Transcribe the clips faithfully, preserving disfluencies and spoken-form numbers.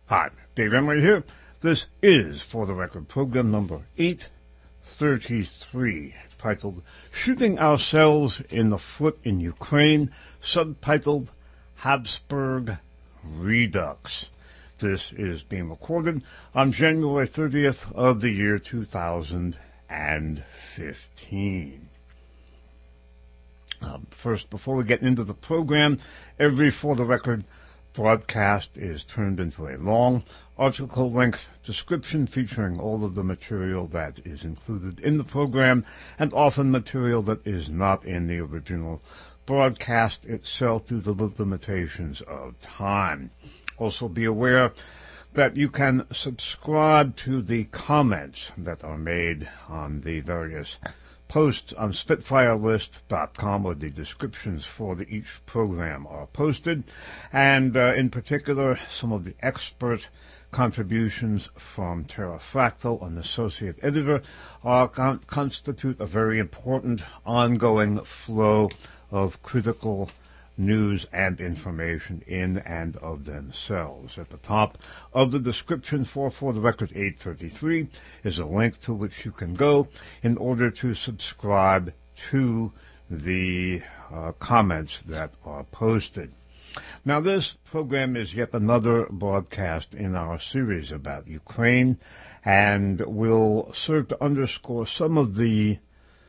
Hi, Dave Emery here. This is For the Record program number eight thirty-three, titled Shooting Ourselves in the Foot in Ukraine, subtitled Habsburg Redux. This is being recorded on January thirtieth of the year two thousand fifteen. Um, first, before we get into the program, every For the Record broadcast is turned into a long article-length description featuring all of the material that is included in the program and often material that is not in the original broadcast itself due to the limitations of time. Also be aware that you can subscribe to the comments that are made on the various posts on Spitfire List dot com, where the descriptions for the, each program are posted, and uh, in particular some of the expert contributions from Terra Fractal, an associate editor, uh, con- constitute a very important ongoing flow of critical news and information in and of themselves. At the top of the description for For the Record eight thirty-three is a link to which you can go in order to subscribe to the uh, comments that are posted. Now, this program is yet another broadcast in our series about Ukraine and will serve to underscore some of the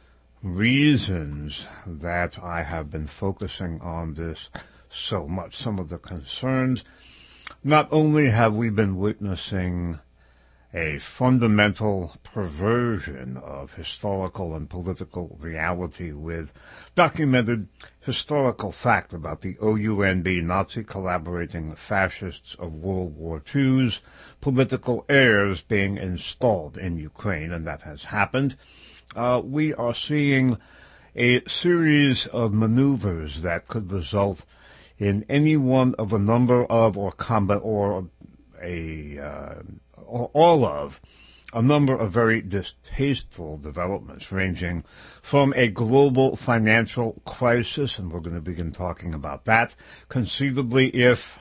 reasons that I have been focusing on this so much, some of the concerns. Not only have we been witnessing a fundamental perversion of historical and political reality with documented historical fact about the O U N B, Nazi collaborating fascists of World War Two's political heirs being installed in Ukraine, and that has happened. Uh, we are seeing a series of maneuvers that could result in any one of a number of or combat or a uh, or all of a number of very distasteful developments, ranging from a global financial crisis, and we're going to begin talking about that, conceivably if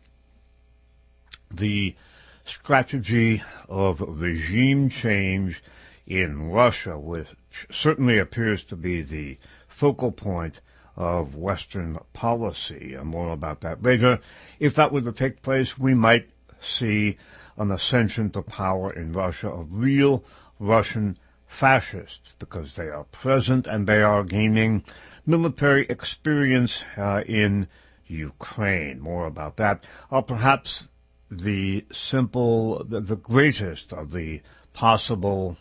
the strategy of regime change in Russia, which certainly appears to be the focal point of Western policy, and more about that later. If that were to take place, we might see an ascension to power in Russia of real Russian fascists, because they are present and they are gaining military experience uh, in Ukraine. More about that. Or perhaps the simple, the, the greatest of the possible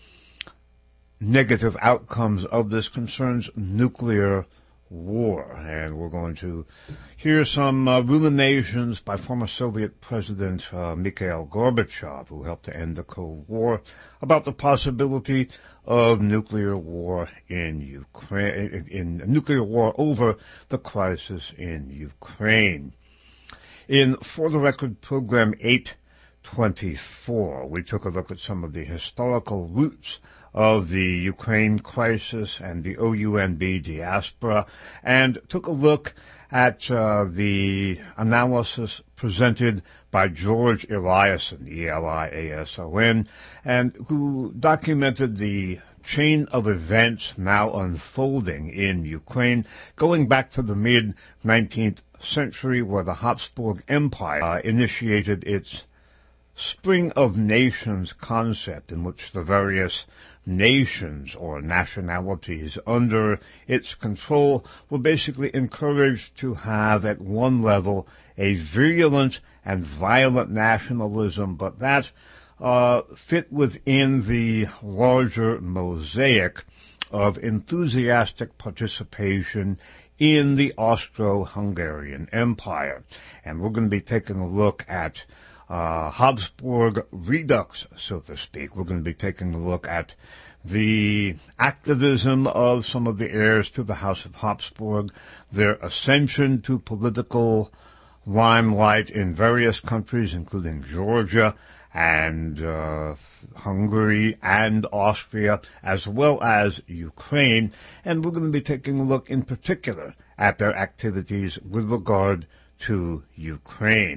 negative outcomes of this concerns nuclear war. And we're going to hear some uh, ruminations by former Soviet President uh, Mikhail Gorbachev, who helped to end the Cold War, about the possibility of nuclear war in Ukraine, in, in nuclear war over the crisis in Ukraine. In For the Record program eight twenty-four, we took a look at some of the historical roots of the Ukraine crisis and the O U N B diaspora, and took a look at uh, the analysis presented by George Eliason, E L I A S O N, and who documented the chain of events now unfolding in Ukraine, going back to the mid-nineteenth century, where the Habsburg Empire uh, initiated its Spring of Nations concept, in which the various nations or nationalities under its control were basically encouraged to have at one level a virulent and violent nationalism, but that uh, fit within the larger mosaic of enthusiastic participation in the Austro-Hungarian Empire. And we're going to be taking a look at Uh, Habsburg Redux, so to speak. We're going to be taking a look at the activism of some of the heirs to the House of Habsburg, their ascension to political limelight in various countries, including Georgia and uh, Hungary and Austria, as well as Ukraine. And we're going to be taking a look in particular at their activities with regard to Ukraine.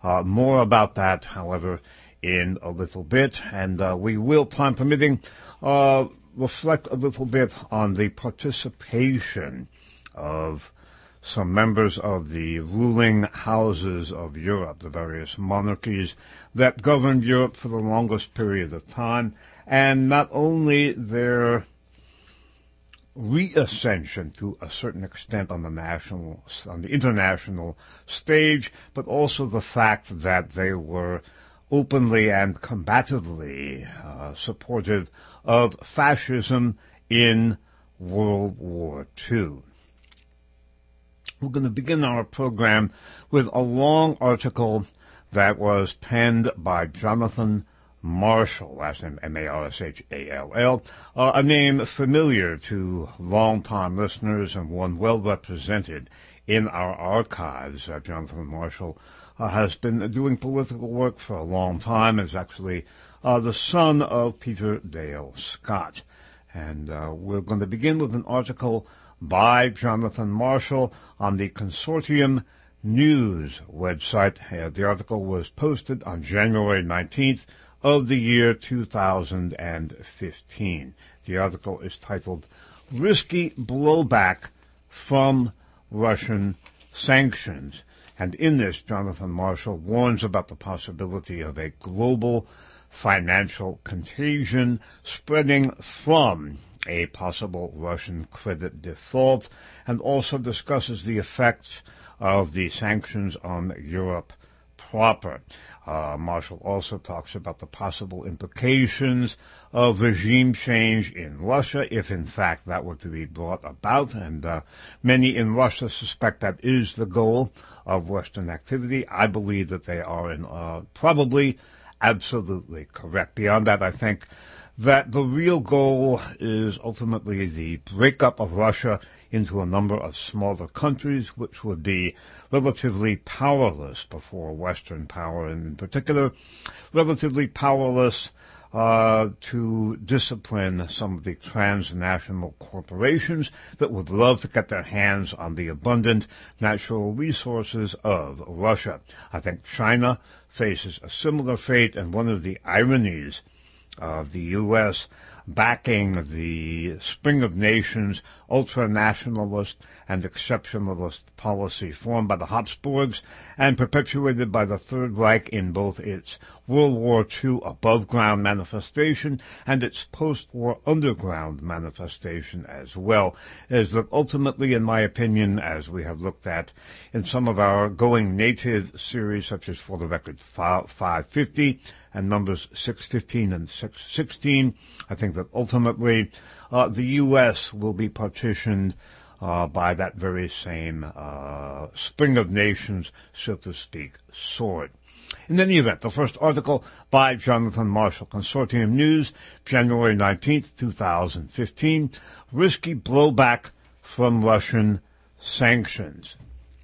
Uh, more about that, however, in a little bit, and uh, we will, time permitting, uh, reflect a little bit on the participation of some members of the ruling houses of Europe, the various monarchies that governed Europe for the longest period of time, and not only their reascension to a certain extent on the national, on the international stage, but also the fact that they were openly and combatively uh, supportive of fascism in World War Two. We're going to begin our program with a long article that was penned by Jonathan Marshall, last name M A R S H A L L, uh, a name familiar to long-time listeners and one well represented in our archives. Uh, Jonathan Marshall uh, has been doing political work for a long time, is actually uh, the son of Peter Dale Scott. And uh, we're going to begin with an article by Jonathan Marshall on the Consortium News website. Uh, the article was posted on January nineteenth of the year two thousand fifteen. The article is titled, Risky Blowback from Russian Sanctions. And in this, Jonathan Marshall warns about the possibility of a global financial contagion spreading from a possible Russian credit default, and also discusses the effects of the sanctions on Europe proper. Uh, Marshall also talks about the possible implications of regime change in Russia, if in fact that were to be brought about, and uh, many in Russia suspect that is the goal of Western activity. I believe that they are in, uh, probably absolutely correct. Beyond that, I think that the real goal is ultimately the breakup of Russia into a number of smaller countries, which would be relatively powerless before Western power, and in particular, relatively powerless uh, to discipline some of the transnational corporations that would love to get their hands on the abundant natural resources of Russia. I think China faces a similar fate, and one of the ironies of the U S backing the Spring of Nations ultra-nationalist and exceptionalist policy formed by the Habsburgs and perpetuated by the Third Reich in both its World War Two above-ground manifestation and its post-war underground manifestation as well, is that ultimately, in my opinion, as we have looked at in some of our Going Native series, such as For the Record five fifty, and numbers six fifteen and six sixteen, I think that ultimately uh, the U S will be partitioned uh, by that very same uh, Spring of Nations, so to speak, sword. In any event, the first article by Jonathan Marshall, Consortium News, January nineteenth, two thousand fifteen, Risky Blowback from Russian Sanctions.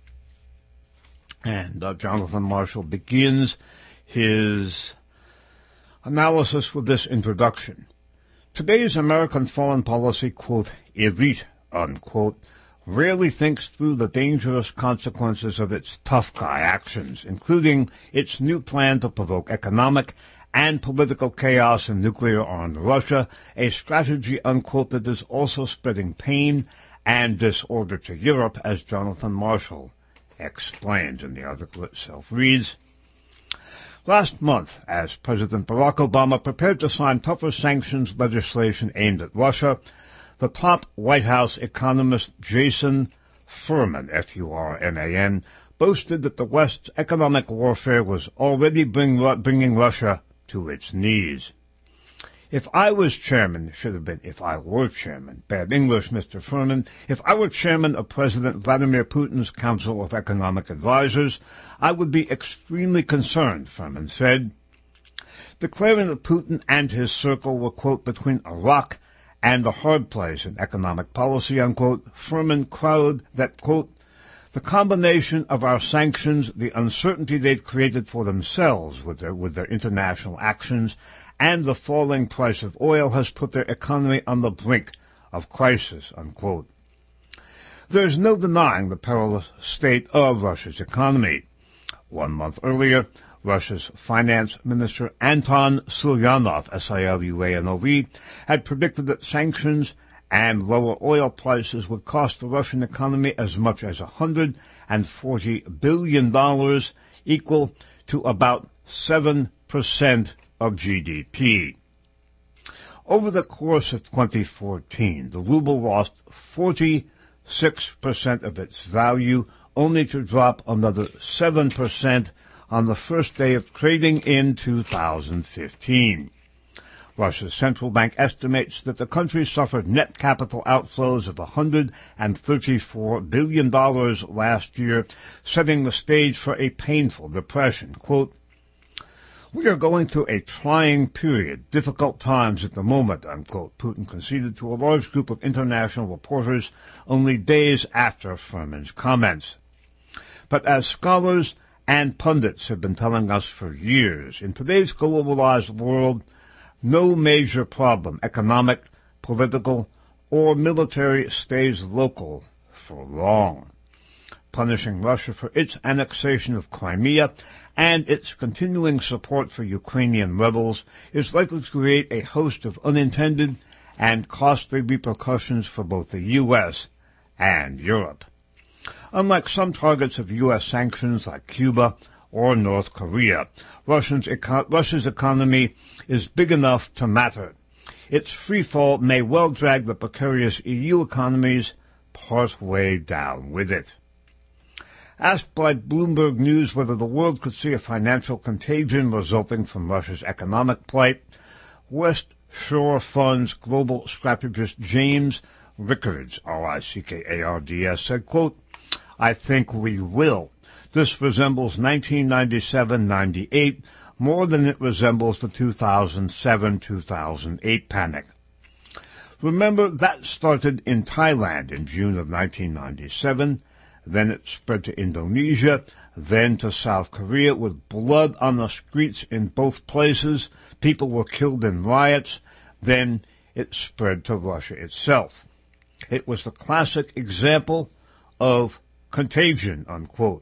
And uh, Jonathan Marshall begins his analysis with this introduction. Today's American foreign policy, quote, elite, unquote, rarely thinks through the dangerous consequences of its tough guy actions, including its new plan to provoke economic and political chaos in nuclear-armed Russia, a strategy, unquote, that is also spreading pain and disorder to Europe, as Jonathan Marshall explains. And the article itself reads, Last month, as President Barack Obama prepared to sign tougher sanctions legislation aimed at Russia, the top White House economist Jason Furman, F U R M A N, boasted that the West's economic warfare was already bring, bringing Russia to its knees. If I was chairman, should have been if I were chairman, bad English, Mister Furman, if I were chairman of President Vladimir Putin's Council of Economic Advisers, I would be extremely concerned, Furman said, declaring that Putin and his circle were, quote, between a rock and a hard place in economic policy, unquote. Furman crowed that, quote, the combination of our sanctions, the uncertainty they've created for themselves with their, with their international actions, and the falling price of oil has put their economy on the brink of crisis, unquote. There is no denying the perilous state of Russia's economy. One month earlier, Russia's Finance Minister Anton Silyanov, S I L U A N O V, had predicted that sanctions and lower oil prices would cost the Russian economy as much as one hundred forty billion dollars, equal to about seven percent of G D P. Over the course of twenty fourteen, the ruble lost forty-six percent of its value, only to drop another seven percent on the first day of trading in two thousand fifteen. Russia's central bank estimates that the country suffered net capital outflows of one hundred thirty-four billion dollars last year, setting the stage for a painful depression. Quote, "We are going through a trying period, difficult times at the moment," unquote, Putin conceded to a large group of international reporters only days after Furman's comments. But as scholars and pundits have been telling us for years, in today's globalized world, no major problem, economic, political, or military, stays local for long. Punishing Russia for its annexation of Crimea and its continuing support for Ukrainian rebels is likely to create a host of unintended and costly repercussions for both the U S and Europe. Unlike some targets of U S sanctions like Cuba or North Korea, Russia's, eco- Russia's economy is big enough to matter. Its freefall may well drag the precarious E U economies part way down with it. Asked by Bloomberg News whether the world could see a financial contagion resulting from Russia's economic plight, West Shore Fund's global strategist James Rickards, R I C K A R D S, said, quote, "I think we will. This resembles nineteen ninety-seven ninety-eight more than it resembles the two thousand seven two thousand eight panic. Remember, that started in Thailand in June of nineteen ninety-seven, then it spread to Indonesia, then to South Korea with blood on the streets in both places. People were killed in riots. Then it spread to Russia itself. It was the classic example of contagion," unquote.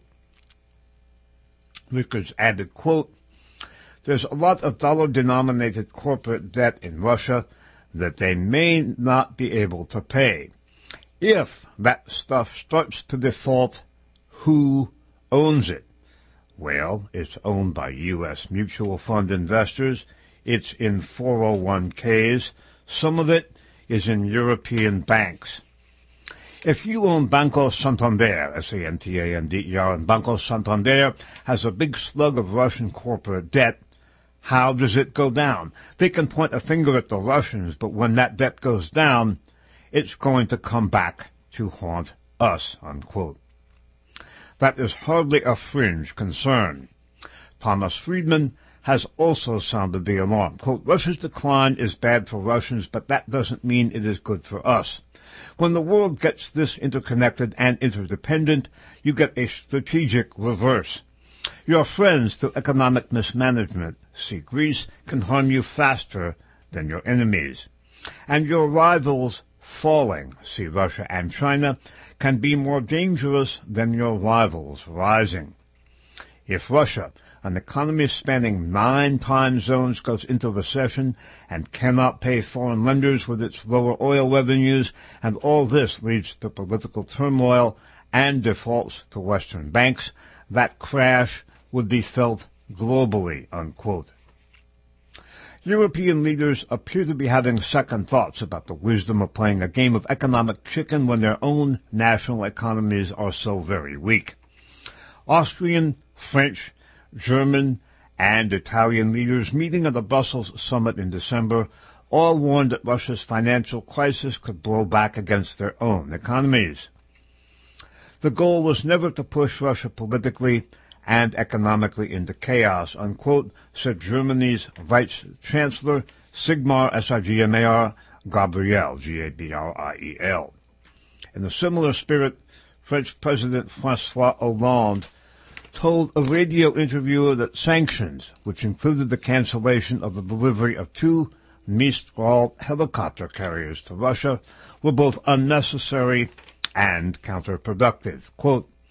Rickards added, quote, "There's a lot of dollar-denominated corporate debt in Russia that they may not be able to pay. If that stuff starts to default, who owns it? Well, it's owned by U S mutual fund investors. It's in four oh one k's. Some of it is in European banks. If you own Banco Santander, S A N T A N D E R, and Banco Santander has a big slug of Russian corporate debt, how does it go down? They can point a finger at the Russians, but when that debt goes down, it's going to come back to haunt us," unquote. That is hardly a fringe concern. Thomas Friedman has also sounded the alarm. Quote, "Russia's decline is bad for Russians, but that doesn't mean it is good for us. When the world gets this interconnected and interdependent, you get a strategic reverse. Your friends, through economic mismanagement, see Greece, can harm you faster than your enemies. And your rivals, falling, see Russia and China, can be more dangerous than your rivals rising. If Russia, an economy spanning nine time zones, goes into recession and cannot pay foreign lenders with its lower oil revenues, and all this leads to political turmoil and defaults to Western banks, that crash would be felt globally," unquote. European leaders appear to be having second thoughts about the wisdom of playing a game of economic chicken when their own national economies are so very weak. Austrian, French, German, and Italian leaders meeting at the Brussels summit in December all warned that Russia's financial crisis could blow back against their own economies. The goal was never to push Russia politically and economically into chaos, unquote, said Germany's Vice Chancellor Sigmar S I G M A R Gabriel, G A B R I E L. In a similar spirit, French President François Hollande told a radio interviewer that sanctions, which included the cancellation of the delivery of two Mistral helicopter carriers to Russia, were both unnecessary and counterproductive. Quote,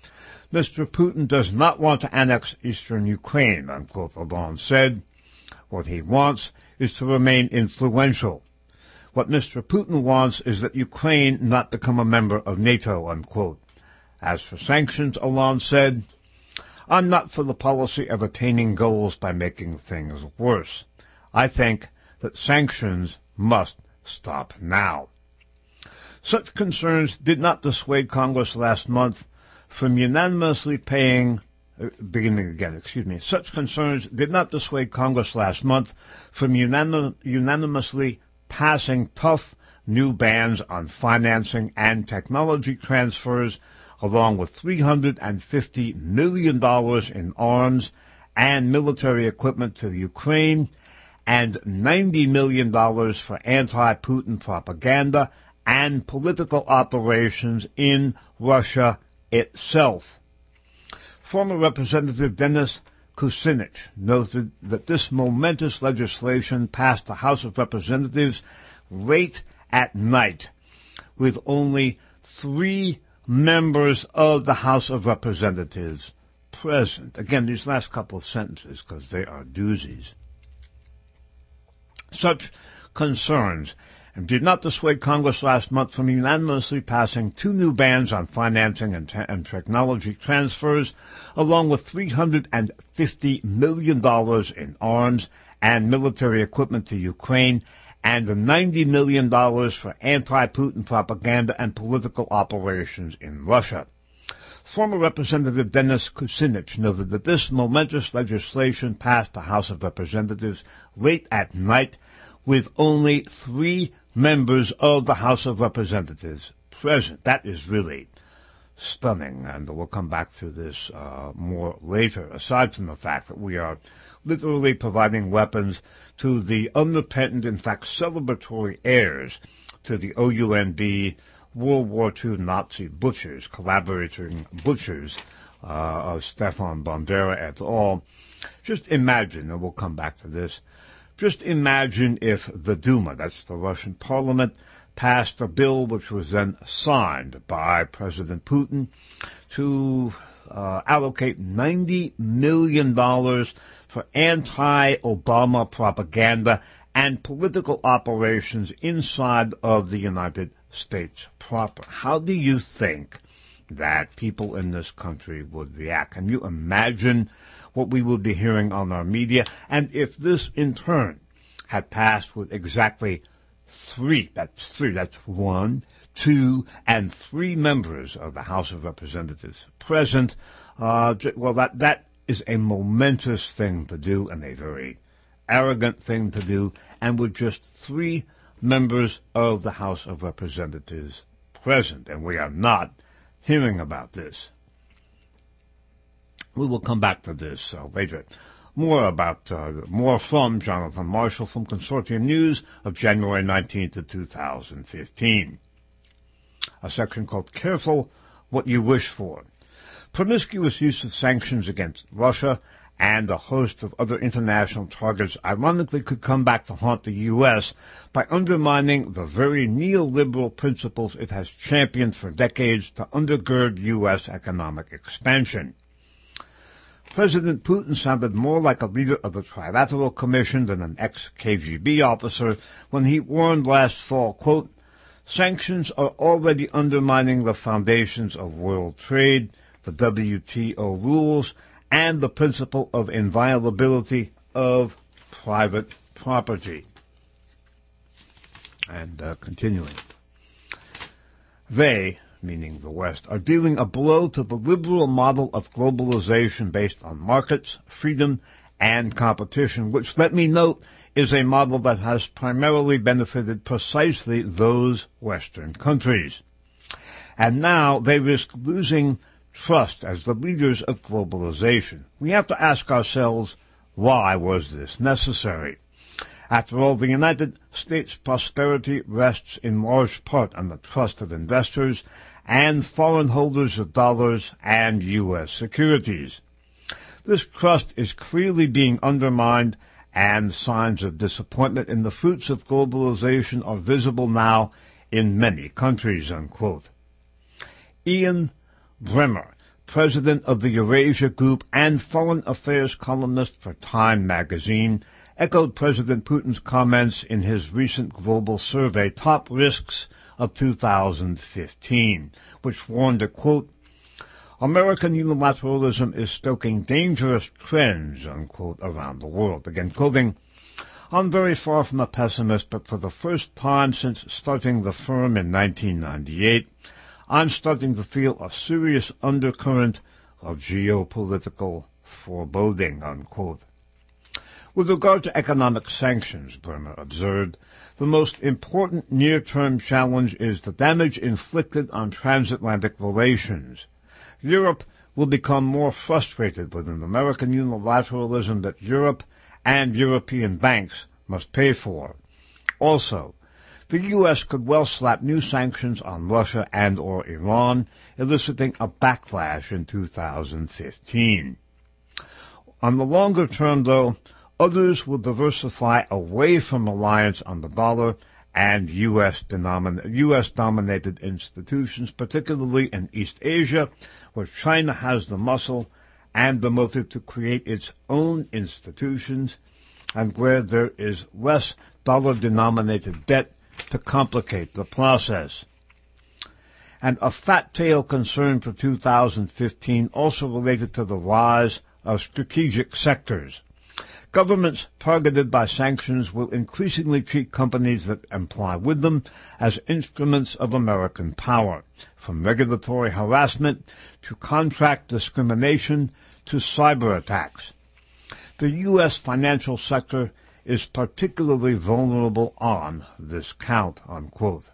Mister Putin does not want to annex eastern Ukraine, unquote, Hollande said. What he wants is to remain influential. What Mister Putin wants is that Ukraine not become a member of NATO, unquote. As for sanctions, Hollande said, I'm not for the policy of attaining goals by making things worse. I think that sanctions must stop now. Such concerns did not dissuade Congress last month from unanimously paying, uh, beginning again, excuse me, such concerns did not dissuade Congress last month from unanim- unanimously passing tough new bans on financing and technology transfers, along with three hundred fifty million dollars in arms and military equipment to Ukraine, and ninety million dollars for anti-Putin propaganda and political operations in Russia itself. Former Representative Dennis Kucinich noted that this momentous legislation passed the House of Representatives late at night, with only three members of the House of Representatives present. Again, these last couple of sentences, because they are doozies. Such concerns did not dissuade Congress last month from unanimously passing two new bans on financing and, te- and technology transfers, along with three hundred fifty million dollars in arms and military equipment to Ukraine, and ninety million dollars for anti-Putin propaganda and political operations in Russia. Former Representative Dennis Kucinich noted that this momentous legislation passed the House of Representatives late at night, with only three members of the House of Representatives present. That is really stunning, and we'll come back to this uh, more later, aside from the fact that we are literally providing weapons to the unrepentant, in fact celebratory heirs to the O U N B World War Two Nazi butchers, collaborating butchers uh, of Stefan Bandera et al. Just imagine, and we'll come back to this, just imagine if the Duma, that's the Russian parliament, passed a bill which was then signed by President Putin to uh, allocate ninety million dollars for anti-Obama propaganda and political operations inside of the United States proper. How do you think that people in this country would react? Can you imagine what we would be hearing on our media? And if this, in turn, had passed with exactly three, that's three, that's one, two, and three members of the House of Representatives present, uh, well, that, that is a momentous thing to do and a very arrogant thing to do, and with just three members of the House of Representatives present, and we are not hearing about this. We will come back to this uh, later. More about, uh, more from Jonathan Marshall from Consortium News of January nineteenth of two thousand fifteen. A section called Careful What You Wish For. Promiscuous use of sanctions against Russia and a host of other international targets ironically could come back to haunt the U S by undermining the very neoliberal principles it has championed for decades to undergird U S economic expansion. President Putin sounded more like a leader of the Trilateral Commission than an ex-K G B officer when he warned last fall, quote, sanctions are already undermining the foundations of world trade, the W T O rules, and the principle of inviolability of private property. And uh, continuing. They, meaning the West, are dealing a blow to the liberal model of globalization based on markets, freedom, and competition, which, let me note, is a model that has primarily benefited precisely those Western countries. And now they risk losing trust as the leaders of globalization. We have to ask ourselves, why was this necessary? After all, the United States' prosperity rests in large part on the trust of investors and foreign holders of dollars and U S securities. This trust is clearly being undermined, and signs of disappointment in the fruits of globalization are visible now in many countries, unquote. Ian Bremmer, president of the Eurasia Group and foreign affairs columnist for Time magazine, echoed President Putin's comments in his recent global survey, Top Risks of two thousand fifteen, which warned that, quote, American unilateralism is stoking dangerous trends, unquote, around the world. Again, quoting, I'm very far from a pessimist, but for the first time since starting the firm in nineteen ninety-eight, I'm starting to feel a serious undercurrent of geopolitical foreboding, unquote. With regard to economic sanctions, Bremer observed, the most important near-term challenge is the damage inflicted on transatlantic relations. Europe will become more frustrated with an American unilateralism that Europe and European banks must pay for. Also, the U S could well slap new sanctions on Russia and or Iran, eliciting a backlash in two thousand fifteen. On the longer term, though, others will diversify away from reliance on the dollar and U S dominated institutions, particularly in East Asia, where China has the muscle and the motive to create its own institutions, and where there is less dollar-denominated debt to complicate the process. And a fat-tail concern for two thousand fifteen also related to the rise of strategic sectors. Governments targeted by sanctions will increasingly treat companies that comply with them as instruments of American power, from regulatory harassment to contract discrimination to cyber attacks. The U S financial sector is particularly vulnerable on this count, unquote.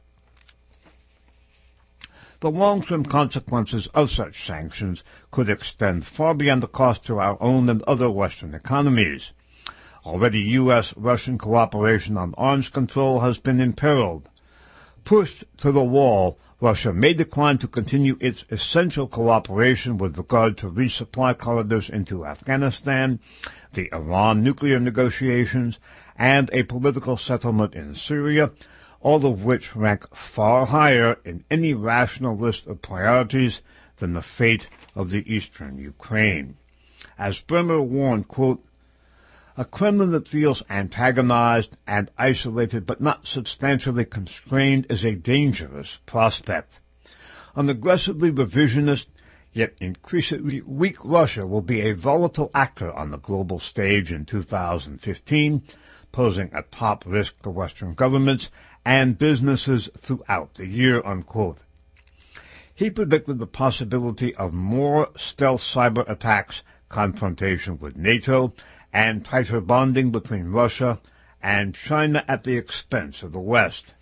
The long-term consequences of such sanctions could extend far beyond the cost to our own and other Western economies. Already U S Russian cooperation on arms control has been imperiled. Pushed to the wall, Russia may decline to continue its essential cooperation with regard to resupply corridors into Afghanistan, the Iran nuclear negotiations, and a political settlement in Syria, all of which rank far higher in any rational list of priorities than the fate of the eastern Ukraine. As Bremer warned, quote, a Kremlin that feels antagonized and isolated but not substantially constrained is a dangerous prospect. An aggressively revisionist, yet increasingly weak Russia will be a volatile actor on the global stage in two thousand fifteen, posing a top risk to Western governments and businesses throughout the year, unquote. He predicted the possibility of more stealth cyber attacks, confrontation with NATO, and tighter bonding between Russia and China at the expense of the West.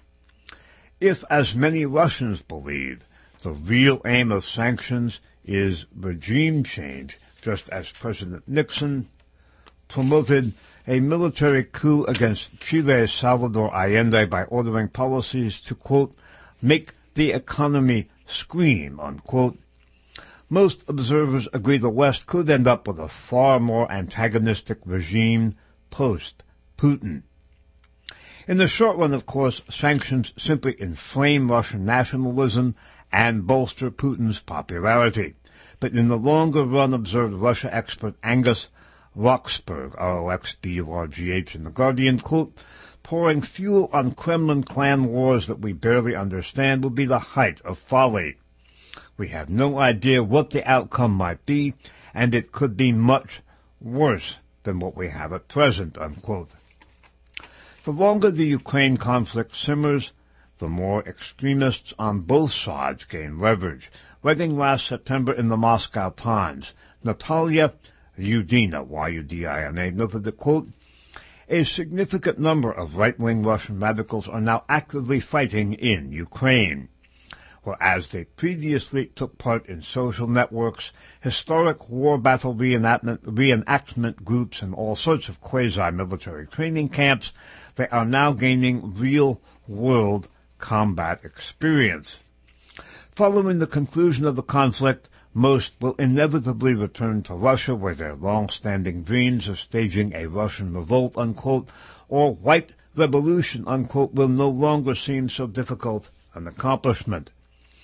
If, as many Russians believe, the real aim of sanctions is regime change, just as President Nixon promoted a military coup against Chile's Salvador Allende by ordering policies to, quote, make the economy scream, unquote, most observers agree the West could end up with a far more antagonistic regime post-Putin. In the short run, of course, sanctions simply inflame Russian nationalism and bolster Putin's popularity. But in the longer run, observed Russia expert Angus Roxburgh, R O X B U R G H, in The Guardian, quote, pouring fuel on Kremlin clan wars that we barely understand will be the height of folly. We have no idea what the outcome might be, and it could be much worse than what we have at present, unquote. The longer the Ukraine conflict simmers, the more extremists on both sides gain leverage. Writing last September in the Moscow Times, Natalia Yudina, Y U D I N A, noted that, quote, a significant number of right-wing Russian radicals are now actively fighting in Ukraine. Whereas they previously took part in social networks, historic war battle reenactment, reenactment groups, and all sorts of quasi-military training camps, they are now gaining real-world combat experience. Following the conclusion of the conflict, most will inevitably return to Russia, where their long-standing dreams of staging a Russian revolt, unquote, or white revolution, unquote, will no longer seem so difficult an accomplishment.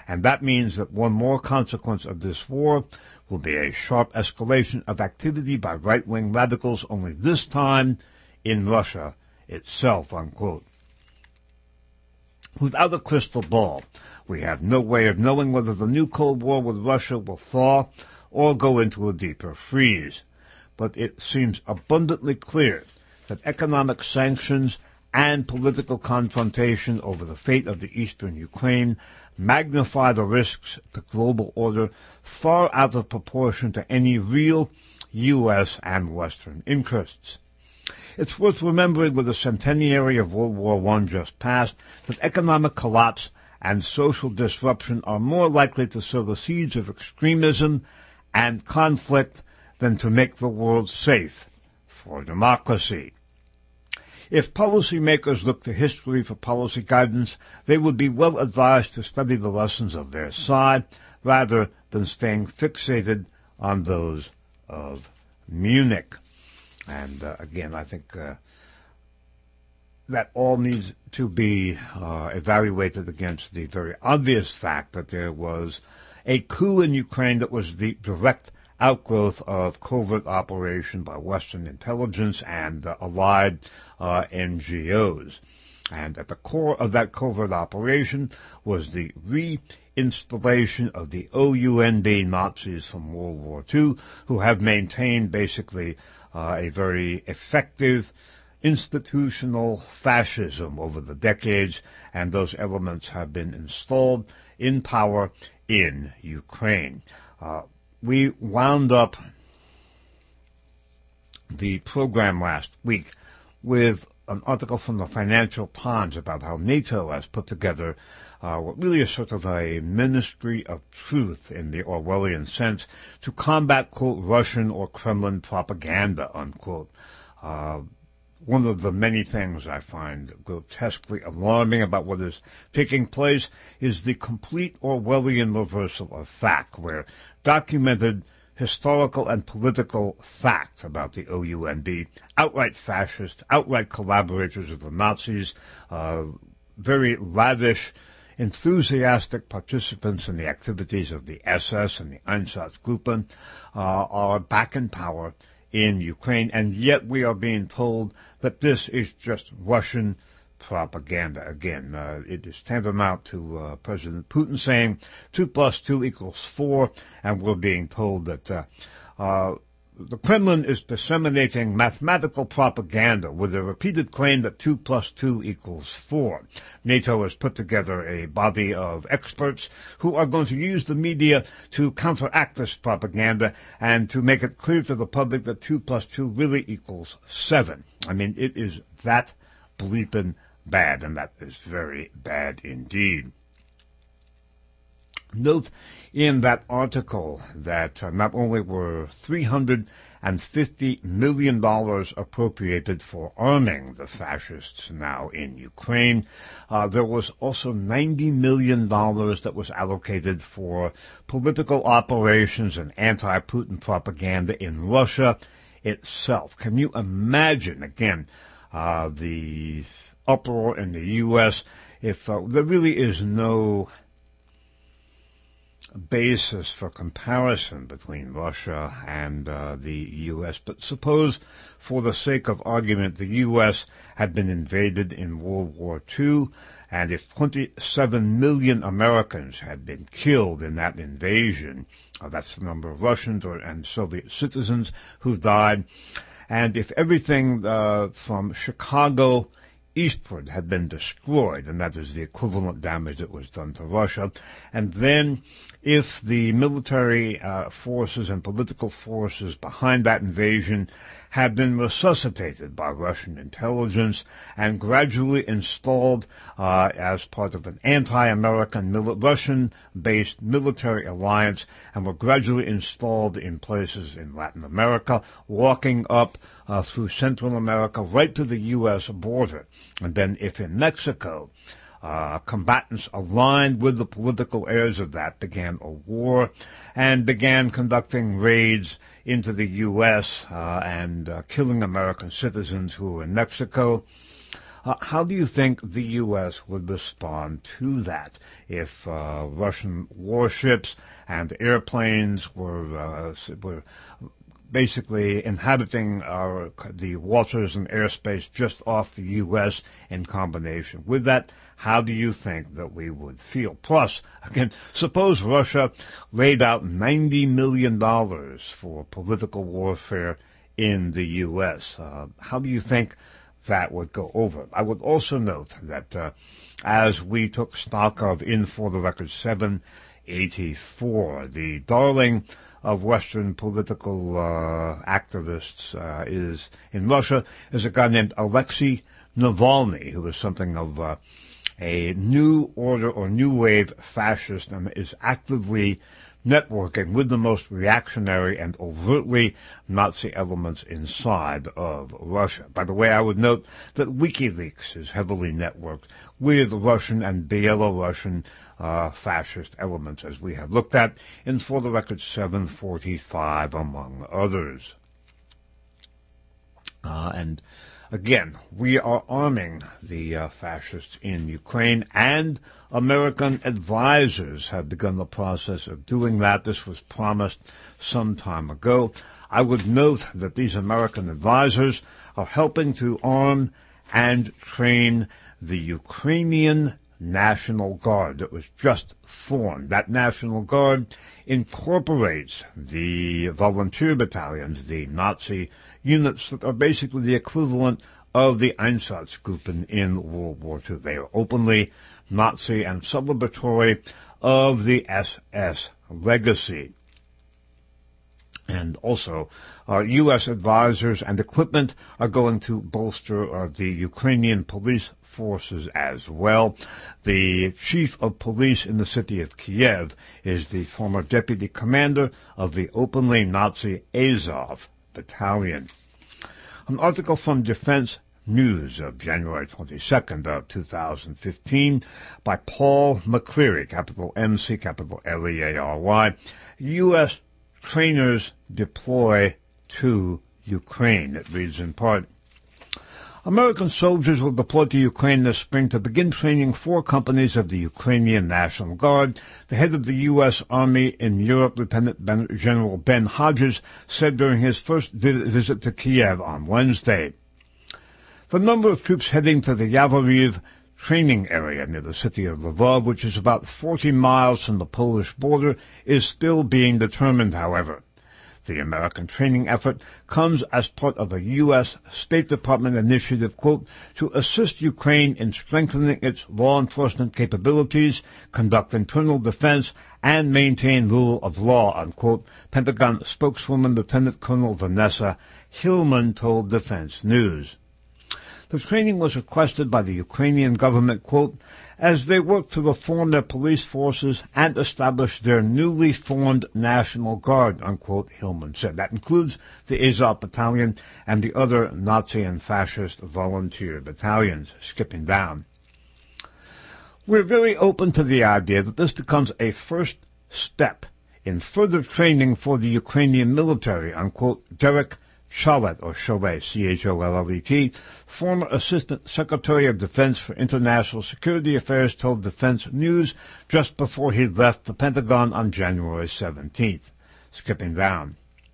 And that means that one more consequence of this war will be a sharp escalation of activity by right-wing radicals, only this time in Russia itself, unquote. Without a crystal ball, we have no way of knowing whether the new Cold War with Russia will thaw or go into a deeper freeze. But it seems abundantly clear that economic sanctions and political confrontation over the fate of the eastern Ukraine magnify the risks to global order far out of proportion to any real U S and Western interests. It's worth remembering with the centenary of World War One just passed that economic collapse and social disruption are more likely to sow the seeds of extremism and conflict than to make the world safe for democracy. If policymakers look to history for policy guidance, they would be well advised to study the lessons of their side rather than staying fixated on those of Munich. And uh, again, I think uh, that all needs to be uh, evaluated against the very obvious fact that there was a coup in Ukraine that was the direct outgrowth of covert operation by Western intelligence and uh, allied uh, N G Os. And at the core of that covert operation was the reinstallation of the O U N B Nazis from World War Two, who have maintained basically uh, a very effective institutional fascism over the decades, and those elements have been installed in power in Ukraine. Uh, We wound up the program last week with an article from the Financial Times about how NATO has put together uh, what really is sort of a ministry of truth in the Orwellian sense to combat, quote, Russian or Kremlin propaganda, unquote. Uh, One of the many things I find grotesquely alarming about what is taking place is the complete Orwellian reversal of fact, where documented historical and political facts about the O U N B, outright fascist, outright collaborators of the Nazis, uh, very lavish, enthusiastic participants in the activities of the S S and the Einsatzgruppen, uh, are back in power in Ukraine, and yet we are being told that this is just Russian propaganda. Again, uh, it is tantamount to uh, President Putin saying two plus two equals four, and we're being told that uh, uh, the Kremlin is disseminating mathematical propaganda with a repeated claim that two plus two equals four. NATO has put together a body of experts who are going to use the media to counteract this propaganda and to make it clear to the public that two plus two really equals seven. I mean, it is that bleeping bad, and that is very bad indeed. Note in that article that uh, not only were three hundred fifty million dollars appropriated for arming the fascists now in Ukraine, uh, there was also ninety million dollars that was allocated for political operations and anti-Putin propaganda in Russia itself. Can you imagine, again, uh, the uproar in the U S if uh, there really is no basis for comparison between Russia and uh, the U S. But suppose, for the sake of argument, the U S had been invaded in World War Two, and if twenty-seven million Americans had been killed in that invasion, uh, that's the number of Russians or, and Soviet citizens who died, and if everything uh, from Chicago eastward had been destroyed, and that is the equivalent damage that was done to Russia. And then if the military uh, forces and political forces behind that invasion had been resuscitated by Russian intelligence and gradually installed uh, as part of an anti-American mili- Russian-based military alliance, and were gradually installed in places in Latin America, walking up uh, through Central America right to the U S border. And then if in Mexico Uh, combatants aligned with the political heirs of that began a war and began conducting raids into the U S uh, and uh, killing American citizens who were in Mexico, Uh, how do you think the U S would respond to that if uh, Russian warships and airplanes were uh, were basically inhabiting our, the waters and airspace just off the U S in combination with that? How do you think that we would feel? Plus, again, suppose Russia laid out ninety million dollars for political warfare in the U S. Uh, how do you think that would go over? I would also note that uh, as we took stock of in For the Record seven eighty-four, the darling of Western political uh, activists uh, is in Russia is a guy named Alexei Navalny, who is something of uh, a new order or new wave fascist and is actively networking with the most reactionary and overtly Nazi elements inside of Russia. By the way, I would note that WikiLeaks is heavily networked with Russian and Belarusian uh, fascist elements, as we have looked at in For the Record seven forty-five, among others. Uh, and Again, we are arming the uh, fascists in Ukraine, and American advisors have begun the process of doing that. This was promised some time ago. I would note that these American advisors are helping to arm and train the Ukrainian National Guard that was just formed. That National Guard incorporates the volunteer battalions, the Nazi units that are basically the equivalent of the Einsatzgruppen in World War Two. They are openly Nazi and celebratory of the S S legacy. And also, uh, U S advisors and equipment are going to bolster uh, the Ukrainian police forces as well. The chief of police in the city of Kiev is the former deputy commander of the openly Nazi Azov battalion. An article from Defense News of January twenty-second of two thousand fifteen by Paul McCleary, capital M C, capital L E A R Y. U S trainers deploy to Ukraine. It reads in part, American soldiers will deploy to Ukraine this spring to begin training four companies of the Ukrainian National Guard. The head of the U S Army in Europe, Lieutenant ben, General Ben Hodges, said during his first vi- visit to Kiev on Wednesday. The number of troops heading to the Yavoriv training area near the city of Lvov, which is about forty miles from the Polish border, is still being determined, however. The American training effort comes as part of a U S State Department initiative, quote, to assist Ukraine in strengthening its law enforcement capabilities, conduct internal defense, and maintain rule of law, unquote, Pentagon spokeswoman Lieutenant Colonel Vanessa Hillman told Defense News. The training was requested by the Ukrainian government, quote, as they work to reform their police forces and establish their newly formed National Guard, unquote, Hillman said. That includes the Azov Battalion and the other Nazi and fascist volunteer battalions. Skipping down. We're very open to the idea that this becomes a first step in further training for the Ukrainian military, unquote, Derek Chollet, or Cholet, C H O L L E T, former Assistant Secretary of Defense for International Security Affairs, told Defense News just before he left the Pentagon on January seventeenth. Skipping down.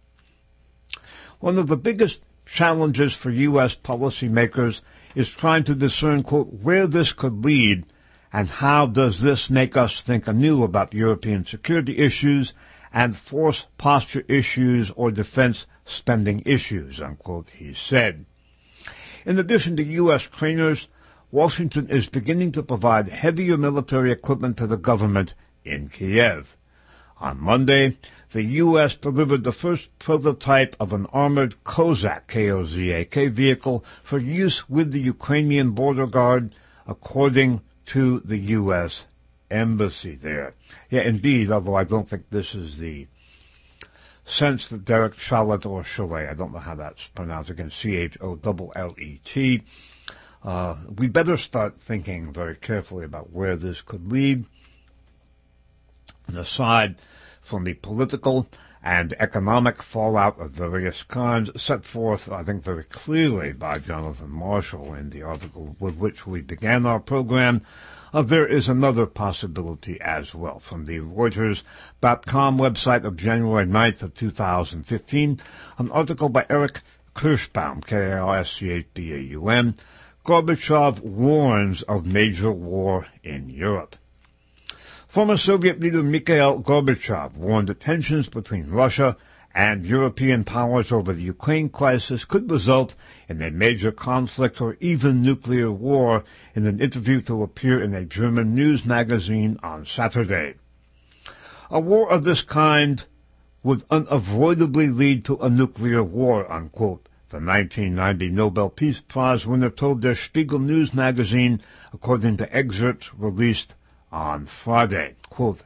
One of the biggest challenges for U S policymakers is trying to discern, quote, where this could lead and how does this make us think anew about European security issues and force posture issues or defense spending issues, unquote, he said. In addition to U S trainers, Washington is beginning to provide heavier military equipment to the government in Kiev. On Monday, the U S delivered the first prototype of an armored Kozak, K O Z A K, vehicle for use with the Ukrainian border guard, according to the U S Embassy there. Yeah, indeed, although I don't think this is the sense that Derek Chollet or Cholet, I don't know how that's pronounced again, C H O L L E T. Uh, we better start thinking very carefully about where this could lead. And aside from the political and economic fallout of various kinds, set forth, I think, very clearly by Jonathan Marshall in the article with which we began our program. Uh, there is another possibility as well. From the Reuters dot com website of January ninth of two thousand fifteen, an article by Eric Kirschbaum, K R S C H B A U M, Gorbachev warns of major war in Europe. Former Soviet leader Mikhail Gorbachev warned that tensions between Russia and European powers over the Ukraine crisis could result in a major conflict or even nuclear war in an interview to appear in a German news magazine on Saturday. A war of this kind would unavoidably lead to a nuclear war, unquote, the nineteen ninety Nobel Peace Prize winner told Der Spiegel news magazine, according to excerpts released on Friday. Quote,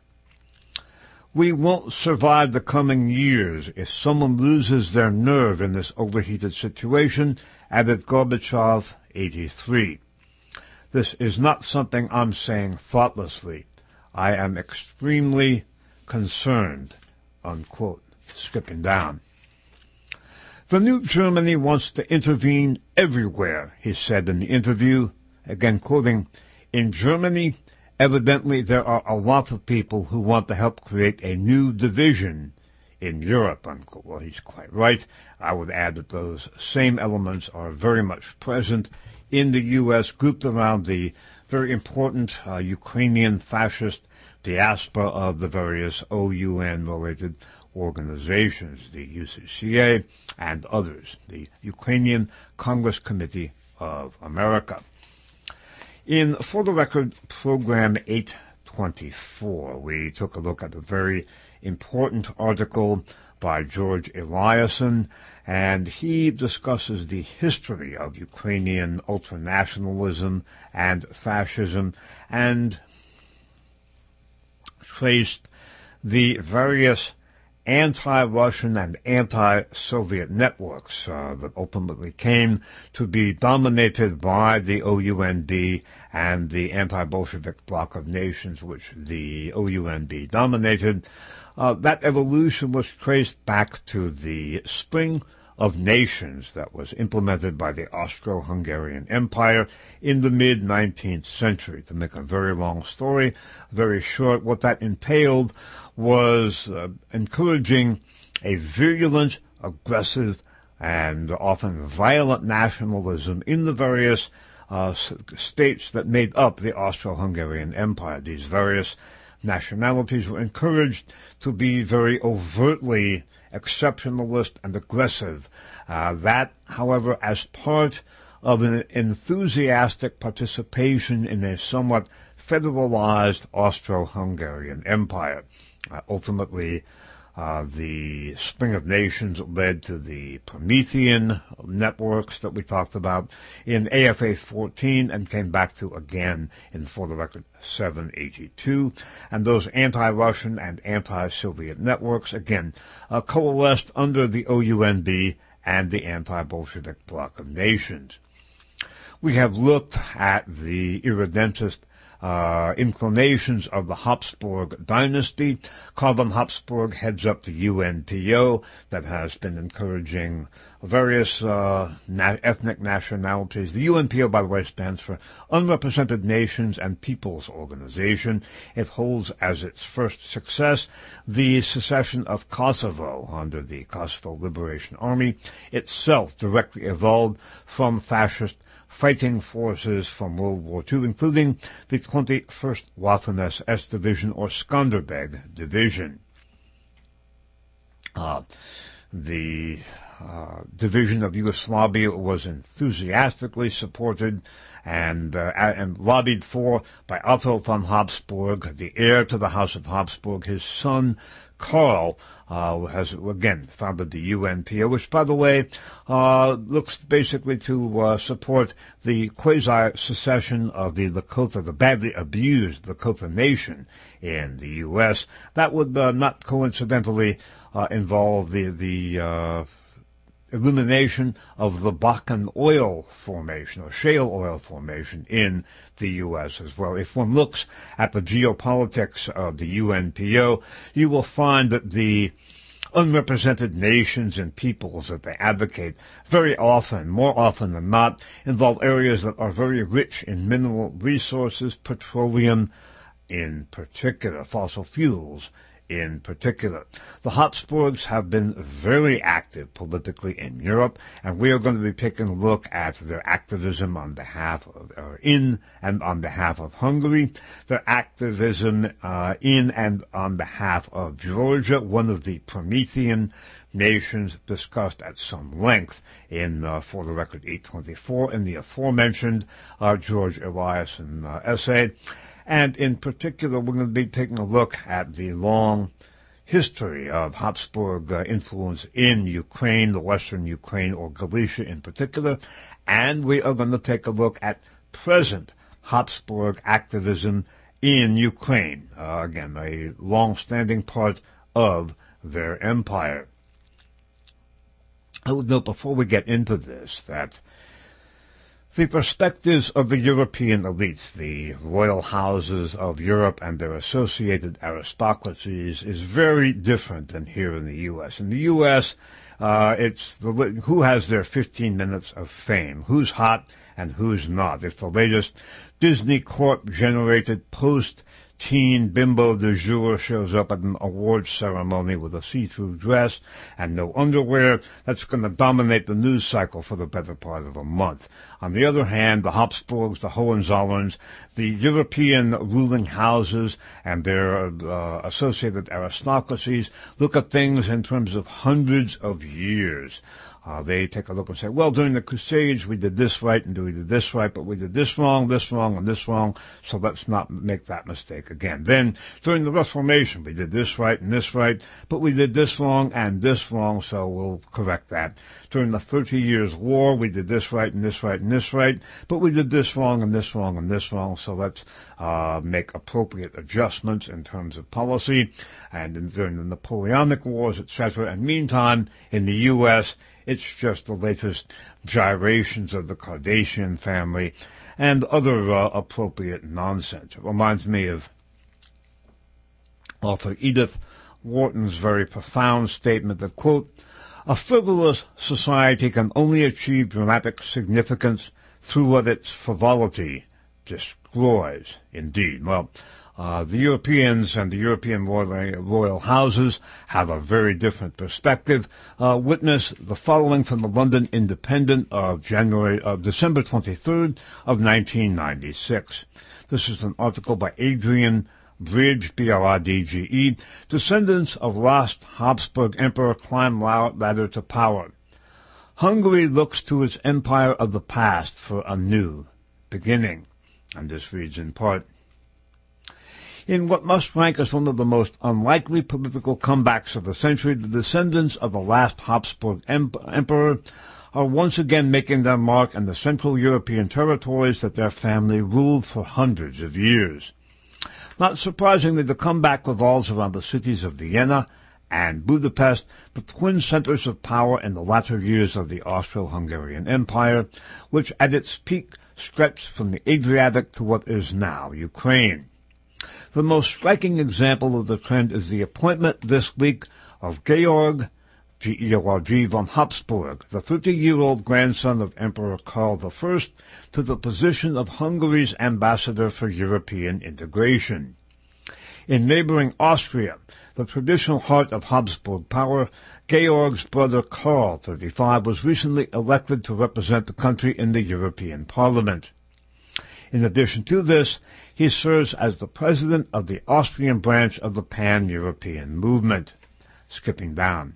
"We won't survive the coming years if someone loses their nerve in this overheated situation," added Gorbachev, eighty-three. "This is not something I'm saying thoughtlessly. I am extremely concerned," unquote, skipping down. "The new Germany wants to intervene everywhere," he said in the interview, again quoting, "In Germany, evidently there are a lot of people who want to help create a new division in Europe," unquote. Well, he's quite right. I would add that those same elements are very much present in the U S, grouped around the very important uh, Ukrainian fascist diaspora of the various O U N-related organizations, the U C C A and others, the Ukrainian Congress Committee of America. In For the Record, Program eight twenty-four, we took a look at a very important article by George Eliasson, and he discusses the history of Ukrainian ultranationalism and fascism and traced the various anti-Russian and anti-Soviet networks uh, that ultimately came to be dominated by the O U N B and the anti-Bolshevik bloc of nations which the O U N B dominated. Uh, that evolution was traced back to the Spring of Nations that was implemented by the Austro-Hungarian Empire in the mid-nineteenth century. To make a very long story very short, what that entailed was uh, encouraging a virulent, aggressive, and often violent nationalism in the various uh, states that made up the Austro-Hungarian Empire. These various nationalities were encouraged to be very overtly exceptionalist and aggressive. Uh, that, however, as part of an enthusiastic participation in a somewhat federalized Austro-Hungarian Empire. Uh, ultimately, uh, the Spring of Nations led to the Promethean networks that we talked about in A F A fourteen and came back to again in, for the record, seven eighty-two. And those anti-Russian and anti-Soviet networks, again, uh, coalesced under the O U N B and the anti-Bolshevik bloc of nations. We have looked at the irredentist Uh, inclinations of the Habsburg dynasty. Karl von Habsburg heads up the U N P O that has been encouraging various uh, na- ethnic nationalities. The U N P O, by the way, stands for Unrepresented Nations and Peoples Organization. It holds as its first success the secession of Kosovo under the Kosovo Liberation Army, itself directly evolved from fascist fighting forces from World War Two, including the twenty-first Waffen-S S Division or Skanderbeg Division. Uh, the uh, division of Yugoslavia was enthusiastically supported and uh, and lobbied for by Otto von Habsburg, the heir to the House of Habsburg. His son Karl uh, has, again, founded the U N P O, which, by the way, uh, looks basically to uh, support the quasi-secession of the Lakota, the badly abused Lakota Nation in the U S. That would uh, not coincidentally uh, involve the, the uh, elimination of the Bakken oil formation, or shale oil formation, in the U S as well. If one looks at the geopolitics of the U N P O, you will find that the unrepresented nations and peoples that they advocate very often, more often than not, involve areas that are very rich in mineral resources, petroleum in particular, fossil fuels in particular. The Habsburgs have been very active politically in Europe, and we are going to be taking a look at their activism on behalf of, or in and on behalf of Hungary, their activism uh, in and on behalf of Georgia, one of the Promethean nations discussed at some length in, uh, for the record, eight twenty-four, in the aforementioned uh, George Eliasson uh, essay. And in particular, we're going to be taking a look at the long history of Habsburg uh, influence in Ukraine, the Western Ukraine, or Galicia in particular. And we are going to take a look at present Habsburg activism in Ukraine. Uh, again, a long-standing part of their empire. I would note before we get into this that the perspectives of the European elites, the royal houses of Europe and their associated aristocracies, is very different than here in the U S. In the U S, uh, it's the, who has their fifteen minutes of fame, who's hot and who's not. If the latest Disney Corp-generated post teen bimbo du jour shows up at an awards ceremony with a see-through dress and no underwear, that's going to dominate the news cycle for the better part of a month. On the other hand, the Habsburgs, the Hohenzollerns, the European ruling houses and their uh, associated aristocracies look at things in terms of hundreds of years. Uh, they take a look and say, well, during the Crusades we did this right and we did this right, but we did this wrong, this wrong, and this wrong, so let's not make that mistake again. Then, during the Reformation, we did this right and this right, but we did this wrong and this wrong, so we'll correct that. During the Thirty Years' War, we did this right and this right and this right, but we did this wrong and this wrong and this wrong, so let's uh, make appropriate adjustments in terms of policy. And in, during the Napoleonic Wars, et cetera. And meantime, in the U S, it's just the latest gyrations of the Kardashian family and other uh, appropriate nonsense. It reminds me of author Edith Wharton's very profound statement that, quote, a frivolous society can only achieve dramatic significance through what its frivolity destroys. Indeed. Well, Uh, the Europeans and the European royal, royal houses have a very different perspective. Uh, witness the following from the London Independent of January of December twenty-third of nineteen ninety-six. This is an article by Adrian Bridge, B R I D G E. Descendants of last Habsburg emperor climb ladder to power. Hungary looks to its empire of the past for a new beginning. And this reads in part, in what must rank as one of the most unlikely political comebacks of the century, the descendants of the last Habsburg em- emperor are once again making their mark in the Central European territories that their family ruled for hundreds of years. Not surprisingly, the comeback revolves around the cities of Vienna and Budapest, the twin centers of power in the latter years of the Austro-Hungarian Empire, which at its peak stretched from the Adriatic to what is now Ukraine. The most striking example of the trend is the appointment this week of Georg, G E O R G, von Habsburg, the thirty-year-old grandson of Emperor Karl the First, to the position of Hungary's ambassador for European integration. In neighboring Austria, the traditional heart of Habsburg power, Georg's brother Karl, thirty-five, was recently elected to represent the country in the European Parliament. In addition to this, he serves as the president of the Austrian branch of the Pan-European movement. Skipping down.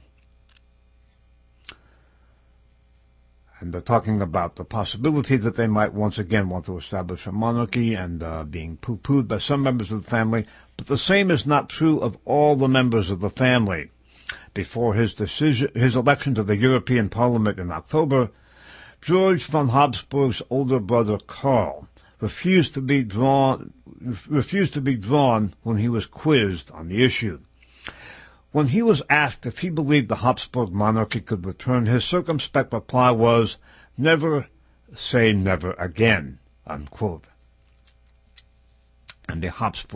And they're talking about the possibility that they might once again want to establish a monarchy and uh, being poo-pooed by some members of the family, but the same is not true of all the members of the family. Before his decision, his election to the European Parliament in October, George von Habsburg's older brother Karl refused to be drawn refused to be drawn when he was quizzed on the issue. When he was asked if he believed the Habsburg monarchy could return, his circumspect reply was, "Never say never again," unquote. And the Habsburg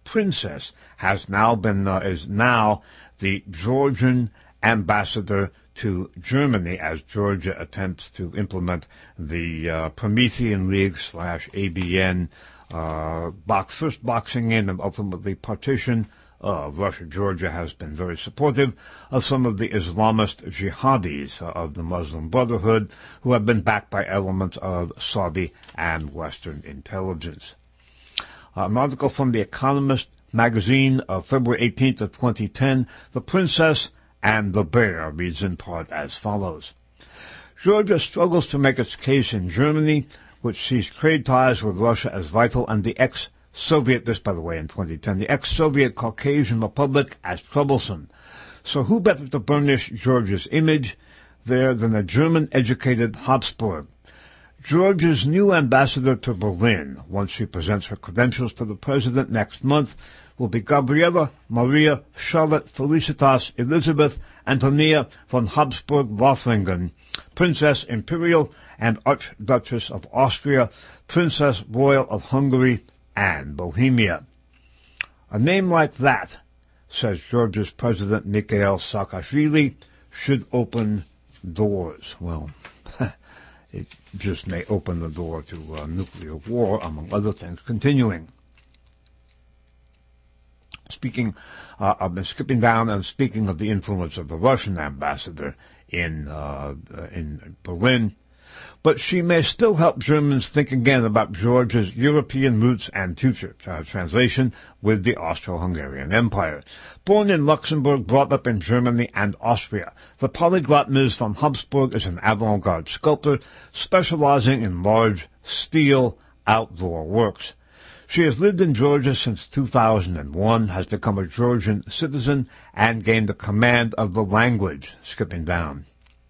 princess, has now been uh, is now the Georgian ambassador to Germany as Georgia attempts to implement the uh, Promethean League slash A B N uh, box, first boxing in and ultimately partition of Russia. Georgia has been very supportive of some of the Islamist jihadis uh, of the Muslim Brotherhood who have been backed by elements of Saudi and Western intelligence. Uh, an article from The Economist magazine of February eighteenth of twenty ten, The Princess and the Bear, reads in part as follows. Georgia struggles to make its case in Germany, which sees trade ties with Russia as vital, and the ex-Soviet, this by the way in twenty ten, the ex-Soviet Caucasian Republic as troublesome. So who better to burnish Georgia's image there than a German-educated Habsburg? Georgia's new ambassador to Berlin, once she presents her credentials to the president next month, will be Gabriela Maria Charlotte Felicitas Elizabeth Antonia von Habsburg-Lothringen, Princess Imperial and Archduchess of Austria, Princess Royal of Hungary and Bohemia. A name like that, says Georgia's President Mikhail Saakashvili, should open doors. Well, it just may open the door to uh, nuclear war, among other things. Continuing. Speaking, uh, I've been skipping down and speaking of the influence of the Russian ambassador in uh, in Berlin, but she may still help Germans think again about Georgia's European roots and future. Uh, translation, with the Austro-Hungarian Empire. Born in Luxembourg, brought up in Germany and Austria, the polyglot Miz von Habsburg is an avant-garde sculptor specializing in large steel outdoor works. She has lived in Georgia since two thousand one, has become a Georgian citizen, and gained the command of the language. Skipping down.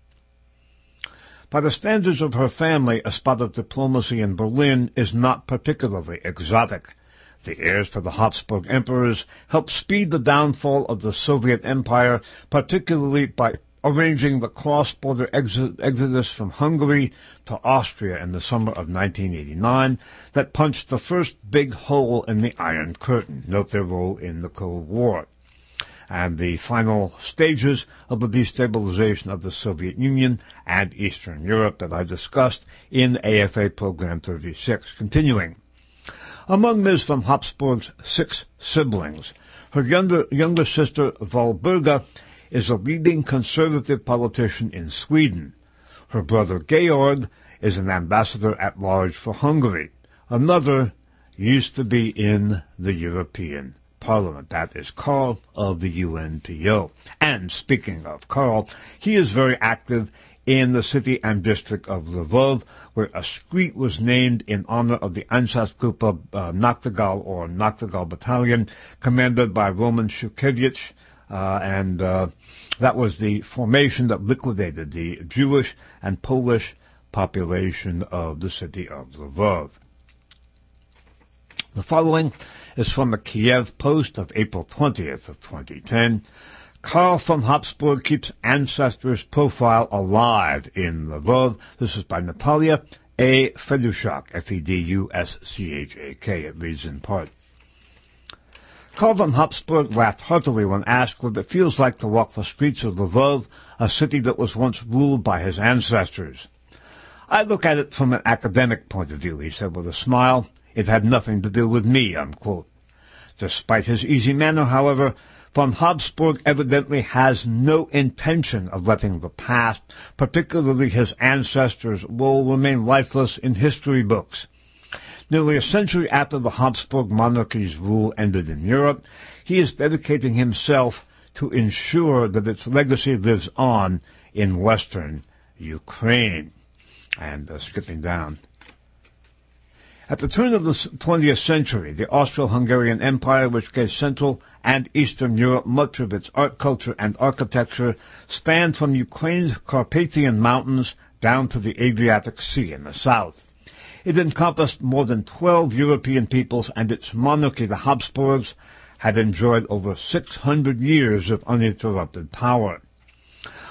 By the standards of her family, a spot of diplomacy in Berlin is not particularly exotic. The heirs to the Habsburg emperors helped speed the downfall of the Soviet Empire, particularly by arranging the cross-border exodus from Hungary to Austria in the summer of nineteen eighty-nine that punched the first big hole in the Iron Curtain. Note their role in the Cold War. And the final stages of the destabilization of the Soviet Union and Eastern Europe that I discussed in A F A Program thirty-six. Continuing. Among Miz von Habsburg's six siblings, her younger, younger sister Valburga is a leading conservative politician in Sweden. Her brother Georg is an ambassador at large for Hungary. Another used to be in the European Parliament. That is Karl of the U N P O. And speaking of Karl, he is very active in the city and district of Lvov, where a street was named in honor of the Einsatzgruppe uh, Nachtigall, or Nachtigall Battalion, commanded by Roman Shukevich, uh, and uh, that was the formation that liquidated the Jewish and Polish population of the city of Lvov. The following is from the Kiev Post of April twentieth of twenty ten. Karl von Habsburg keeps ancestors' profile alive in Lvov. This is by Natalia A. Fedushak, F E D U S C H A K. It reads in part. Karl von Habsburg laughed heartily when asked what it feels like to walk the streets of Lvov, a city that was once ruled by his ancestors. I look at it from an academic point of view, he said with a smile. It had nothing to do with me, unquote. Despite his easy manner, however, von Habsburg evidently has no intention of letting the past, particularly his ancestors' role, remain lifeless in history books. Nearly a century after the Habsburg monarchy's rule ended in Europe, he is dedicating himself to ensure that its legacy lives on in Western Ukraine. And uh, skipping down. At the turn of the twentieth century, the Austro-Hungarian Empire, which gave Central and Eastern Europe much of its art, culture, and architecture, spanned from Ukraine's Carpathian Mountains down to the Adriatic Sea in the south. It encompassed more than twelve European peoples, and its monarchy, the Habsburgs, had enjoyed over six hundred years of uninterrupted power.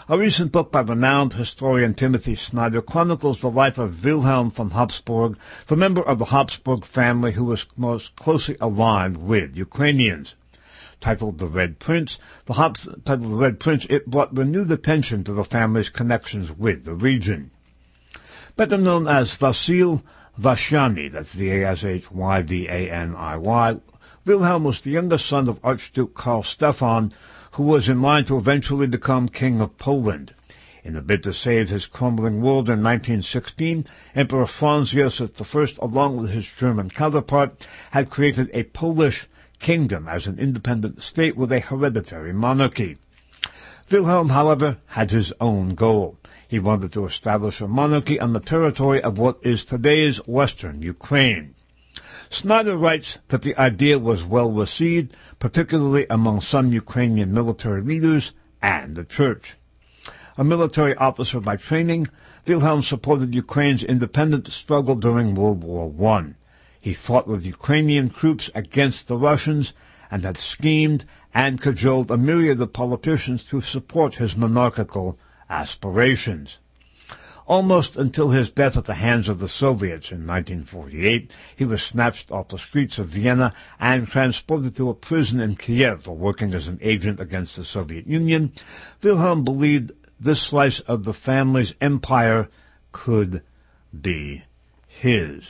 A recent book by renowned historian Timothy Snyder chronicles the life of Wilhelm von Habsburg, the member of the Habsburg family who was most closely aligned with Ukrainians. Titled The Red Prince, the Habs- titled The Red Prince, it brought renewed attention to the family's connections with the region. Better known as Vasil Vashani, that's V A S H Y V A N I Y, Wilhelm was the youngest son of Archduke Karl Stefan, who was in line to eventually become King of Poland. In a bid to save his crumbling world in nineteen sixteen, Emperor Franz Joseph the First, along with his German counterpart, had created a Polish kingdom as an independent state with a hereditary monarchy. Wilhelm, however, had his own goal. He wanted to establish a monarchy on the territory of what is today's western Ukraine. Snyder writes that the idea was well received, particularly among some Ukrainian military leaders and the church. A military officer by training, Wilhelm supported Ukraine's independence struggle during World War One. He fought with Ukrainian troops against the Russians and had schemed and cajoled a myriad of politicians to support his monarchical aspirations. Almost until his death at the hands of the Soviets in nineteen forty-eight, he was snatched off the streets of Vienna and transported to a prison in Kiev for working as an agent against the Soviet Union. Wilhelm believed this slice of the family's empire could be his.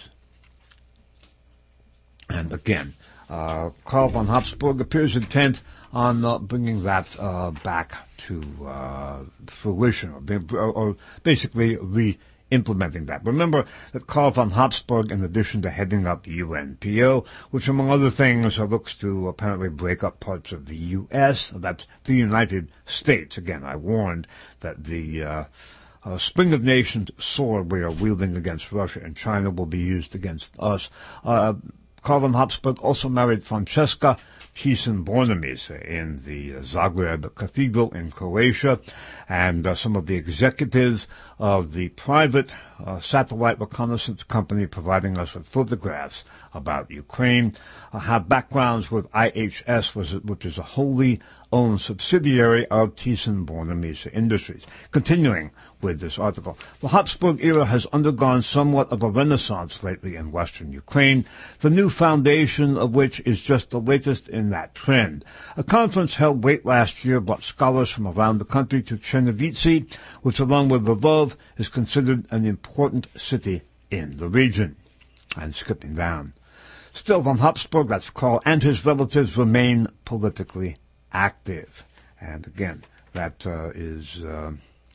And again, uh, Karl von Habsburg appears intent on uh, bringing that uh, back to uh, fruition, or, or basically re-implementing that. Remember that Karl von Habsburg, in addition to heading up U N P O, which among other things uh, looks to apparently break up parts of the U S, that's the United States. Again, I warned that the uh, uh, Spring of Nations sword we are wielding against Russia and China will be used against us. Uh, Karl von Habsburg also married Francesca Thyssen-Bornemisza in the Zagreb Cathedral in Croatia, and uh, some of the executives of the private uh, satellite reconnaissance company providing us with photographs about Ukraine uh, have backgrounds with I H S, which is a wholly owned subsidiary of Thyssen-Bornemisza Industries. Continuing with this article, the Habsburg era has undergone somewhat of a renaissance lately in western Ukraine, the new foundation of which is just the latest in that trend. A conference held late last year brought scholars from around the country to Chernovitzy, which along with Lvov is considered an important city in the region. And skipping down. Still, von Habsburg, that's Karl, and his relatives remain politically active. And again, that uh, is uh,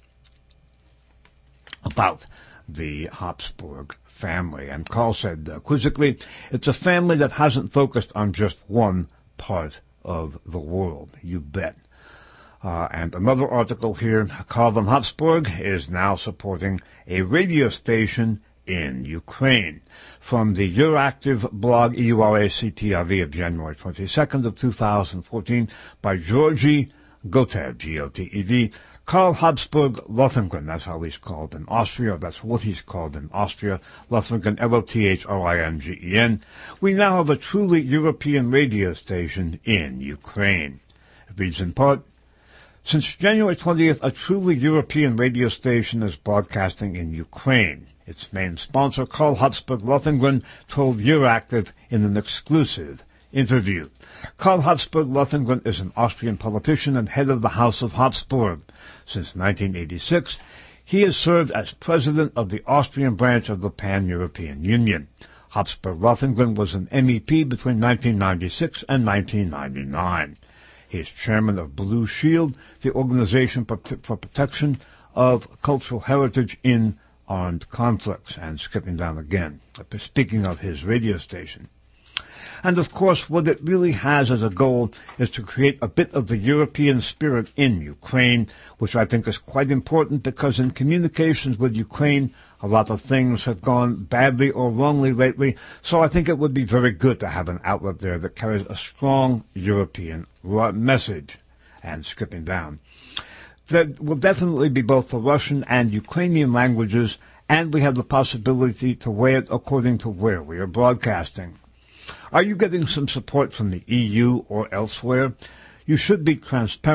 about the Habsburg family. And Karl said uh, quizzically, it's a family that hasn't focused on just one part of the world. You bet. Uh, and another article here, Karl von Habsburg is now supporting a radio station in Ukraine. From the Euractiv blog, E U R A C T I V, of January twenty-second of two thousand fourteen, by Georgy Gotev, G O T E V, Karl Habsburg Lothringen, that's how he's called in Austria, that's what he's called in Austria, Lothringen, L O T H R I N G E N. We now have a truly European radio station in Ukraine. It reads in part, since January twentieth, a truly European radio station is broadcasting in Ukraine. Its main sponsor, Karl Habsburg Lothringen, told Euractiv in an exclusive interview. Karl Habsburg Lothringen is an Austrian politician and head of the House of Habsburg. Since nineteen eighty-six, he has served as president of the Austrian branch of the Pan-European Union. Habsburg Lothringen was an M E P between nineteen ninety-six and nineteen ninety-nine. He is chairman of Blue Shield, the Organization for Protection of Cultural Heritage in Armed Conflicts. And skipping down again, speaking of his radio station. And of course, what it really has as a goal is to create a bit of the European spirit in Ukraine, which I think is quite important because in communications with Ukraine, a lot of things have gone badly or wrongly lately, so I think it would be very good to have an outlet there that carries a strong European message. And skipping down. There will definitely be both the Russian and Ukrainian languages, and we have the possibility to weigh it according to where we are broadcasting. Are you getting some support from the E U or elsewhere? You should be transparent,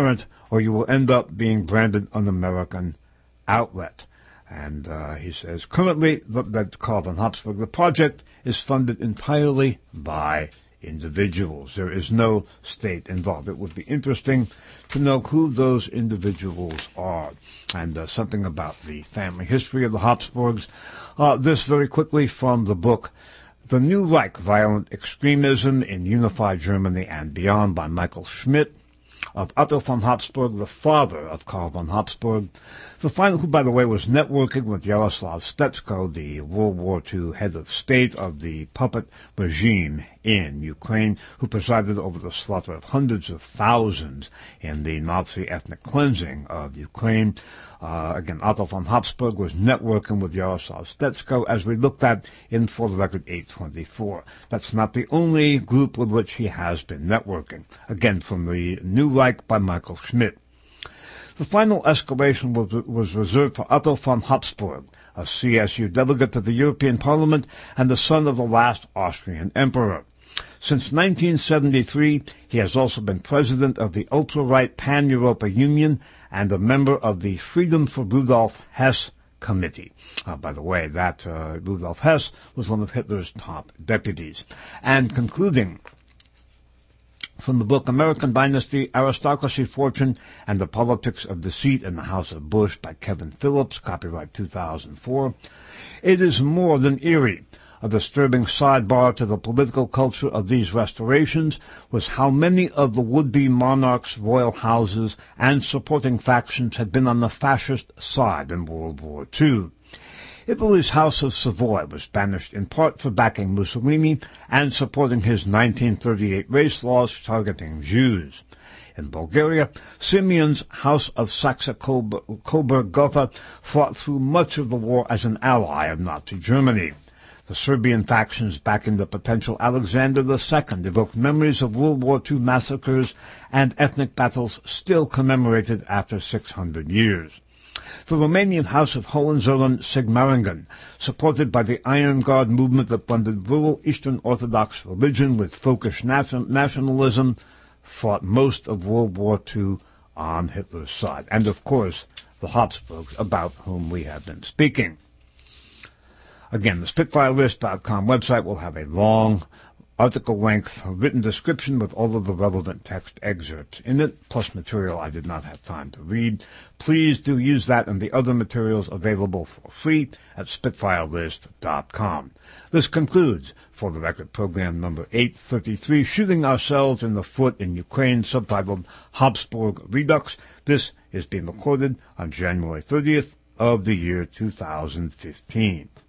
or you will end up being branded an American outlet. And uh, he says, currently, that Karl von Habsburg, the project is funded entirely by individuals. There is no state involved. It would be interesting to know who those individuals are, and uh, something about the family history of the Habsburgs. Uh, this very quickly from the book, The New Reich, Violent Extremism in Unified Germany and Beyond by Michael Schmidt, of Otto von Habsburg, the father of Karl von Habsburg, the final, who, by the way, was networking with Yaroslav Stetsko, the World War Two head of state of the puppet regime in Ukraine, who presided over the slaughter of hundreds of thousands in the Nazi ethnic cleansing of Ukraine. Uh, again, Otto von Habsburg was networking with Yaroslav Stetsko, as we looked at in For the Record eight twenty-four. That's not the only group with which he has been networking. Again, from the New Reich by Michael Schmidt. The final escalation was, was reserved for Otto von Habsburg, a C S U delegate to the European Parliament and the son of the last Austrian emperor. Since nineteen seventy-three, he has also been president of the ultra-right Pan-Europa Union and a member of the Freedom for Rudolf Hess Committee. Uh, by the way, that uh, Rudolf Hess was one of Hitler's top deputies. And concluding from the book American Dynasty, Aristocracy, Fortune, and the Politics of Deceit in the House of Bush by Kevin Phillips, copyright two thousand four, it is more than eerie. A disturbing sidebar to the political culture of these restorations was how many of the would-be monarchs' royal houses and supporting factions had been on the fascist side in World War Two. Italy's House of Savoy was banished in part for backing Mussolini and supporting his nineteen thirty-eight race laws targeting Jews. In Bulgaria, Simeon's House of Saxe-Coburg-Gotha fought through much of the war as an ally of Nazi Germany. The Serbian factions backing the potential Alexander the Second evoked memories of World War Two massacres and ethnic battles still commemorated after six hundred years. The Romanian House of Hohenzollern-Sigmaringen, supported by the Iron Guard movement that blended rural Eastern Orthodox religion with folkish nationalism, fought most of World War Two on Hitler's side. And, of course, the Habsburgs, about whom we have been speaking. Again, the Spitfire List dot com website will have a long, article-length written description with all of the relevant text excerpts in it, plus material I did not have time to read. Please do use that and the other materials available for free at Spitfire List dot com. This concludes For the Record program number eight thirty-three, Shooting Ourselves in the Foot in Ukraine, subtitled Habsburg Redux. This is being recorded on January thirtieth of the year two thousand fifteen.